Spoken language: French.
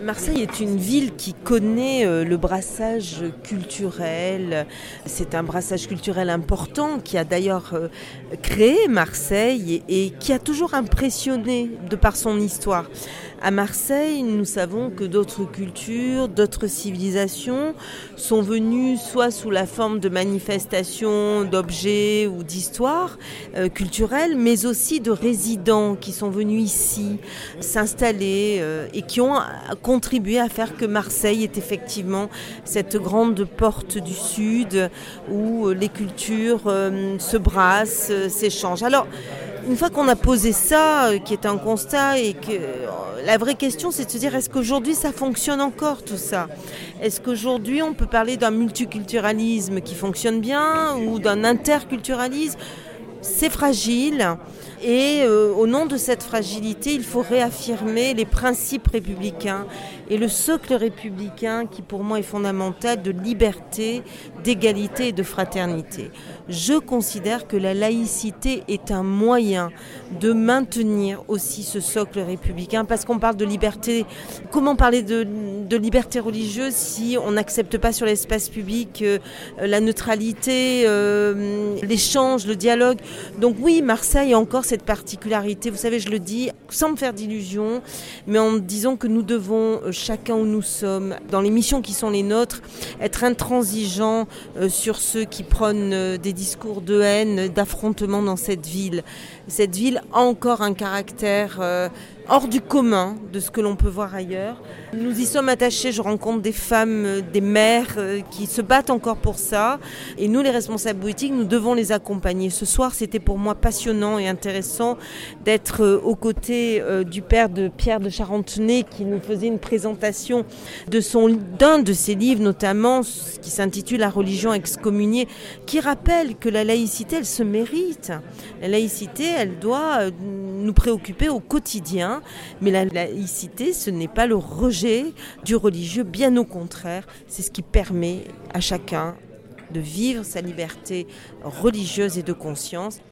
Marseille est une ville qui connaît le brassage culturel. C'est un brassage culturel important qui a d'ailleurs créé Marseille et qui a toujours impressionné de par son histoire. À Marseille, nous savons que d'autres cultures, d'autres civilisations sont venues soit sous la forme de manifestations, d'objets ou d'histoires culturelles, mais aussi de résidents qui sont venus ici s'installer et qui ont contribué à faire que Marseille est effectivement cette grande porte du Sud où les cultures se brassent, s'échangent. Alors, une fois qu'on a posé ça, qui est un constat, et que la vraie question c'est de se dire est-ce qu'aujourd'hui ça fonctionne encore tout ça ? Est-ce qu'aujourd'hui on peut parler d'un multiculturalisme qui fonctionne bien ou d'un interculturalisme ? C'est fragile et au nom de cette fragilité, il faut réaffirmer les principes républicains et le socle républicain qui pour moi est fondamental de liberté, d'égalité et de fraternité. Je considère que la laïcité est un moyen de maintenir aussi ce socle républicain parce qu'on parle de liberté. Comment parler de liberté religieuse si on n'accepte pas sur l'espace public la neutralité, l'échange, le dialogue ? Donc oui, Marseille a encore cette particularité, vous savez, je le dis sans me faire d'illusions, mais en disant que nous devons, chacun où nous sommes, dans les missions qui sont les nôtres, être intransigeants sur ceux qui prônent des discours de haine, d'affrontement dans cette ville. Cette ville a encore un caractère hors du commun de ce que l'on peut voir ailleurs. Nous y sommes attachés, je rencontre des femmes, des mères qui se battent encore pour ça. Et nous, les responsables politiques, nous devons les accompagner. Ce soir, c'était pour moi passionnant et intéressant d'être aux côtés du père de Pierre de Charentenay qui nous faisait une présentation d'un de ses livres, notamment qui s'intitule « La religion excommuniée », qui rappelle que la laïcité, elle se mérite. La laïcité, elle doit nous préoccuper au quotidien. Mais la laïcité, ce n'est pas le rejet du religieux, bien au contraire, c'est ce qui permet à chacun de vivre sa liberté religieuse et de conscience.